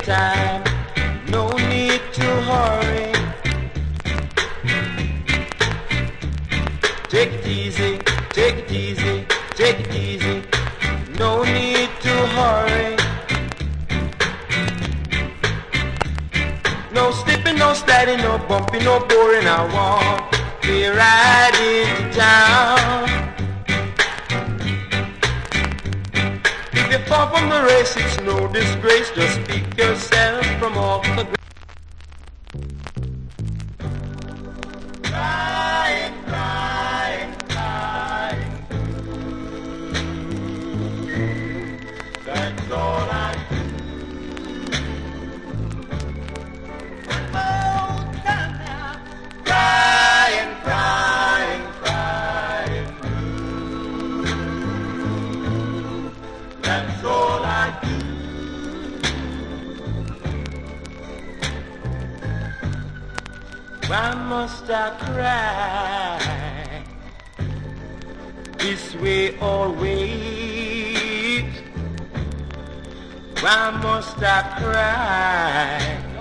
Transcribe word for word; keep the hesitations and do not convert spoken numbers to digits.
time, no need to hurry. Take it easy, take it easy, take it easy, no need to hurry. No slipping, no sliding, no bumping, no boring, I want be right into town. If you fall from the race, it's no disgrace, just pick yourself from off the ground. Crying, crying, crying, that's all I do. Crying, crying, crying, that's all I do. Why must I cry this way always? Why must I cry